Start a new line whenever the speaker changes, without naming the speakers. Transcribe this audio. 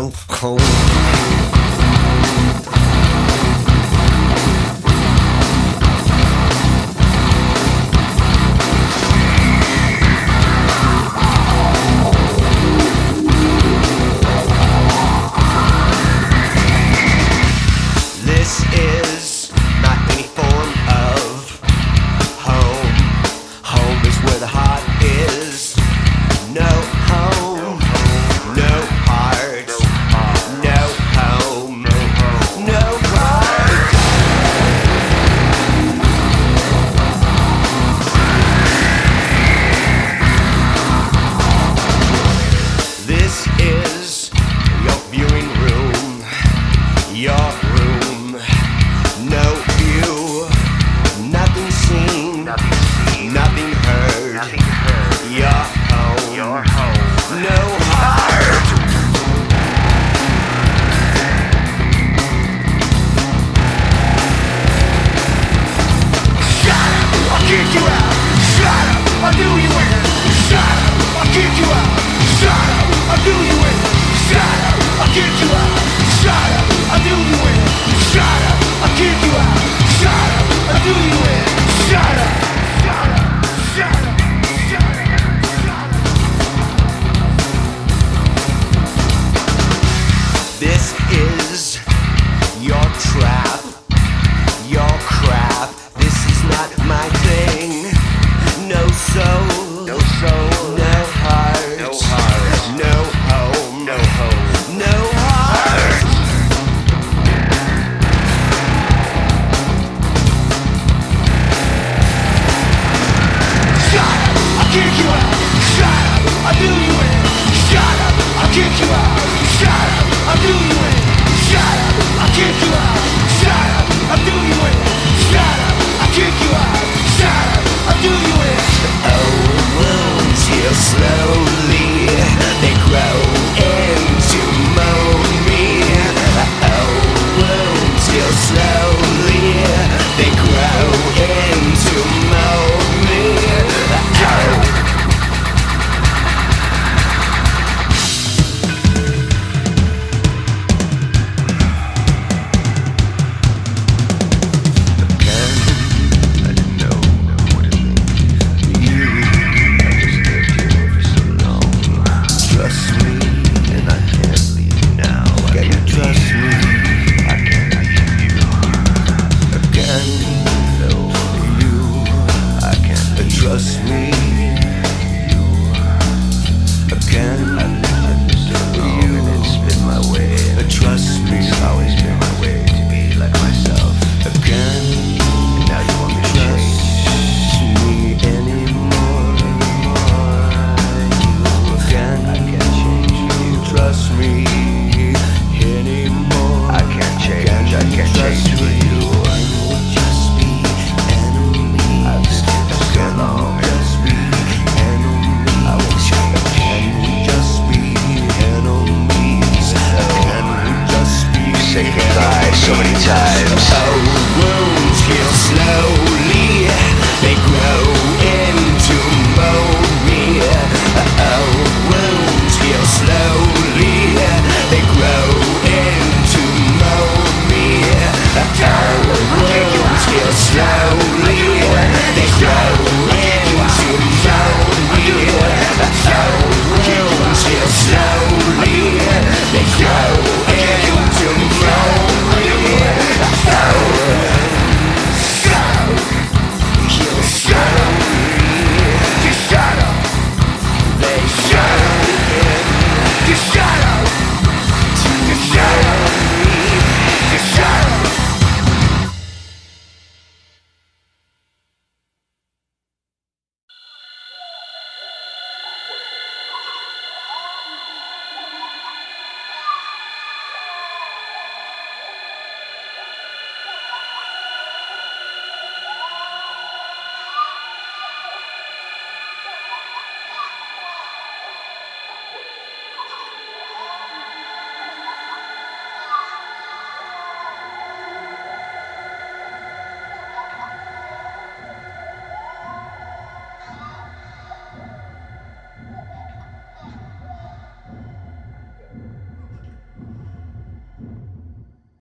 no home.
This is not any form of home. Home is where the heart is. No home, no heart, no home, no heart. This is your viewing room, your room. No view, nothing seen, nothing heard. Your home, no heart. Shut up, I'll kick you out. Shut up, I'll do you in. Shut up, I'll kick you out. Shut up, I'll do you in. Shut up, I'll kick you out. Shut up, I'll do you in. Shut up, I'll kick you out. Shut up, I'll do you in. Shut up, shut up, shut up, shut up, shut up. This is your trap, your crap. This is not my thing. No soul, no heart, no home, no heart. Shut up, I'll kick you out. Shut up, I'll do you in. Shut up, I'll kick you out. Shut up, I'll do you in. Shut up, I'll kick you out. Shut up, I'll do you in. Shut up, I'll kick you out. Shut up, I'll do you in. Old wounds heal slowly. They grow into mold me. Old wounds heal slowly. They grow into mold me. Trust me.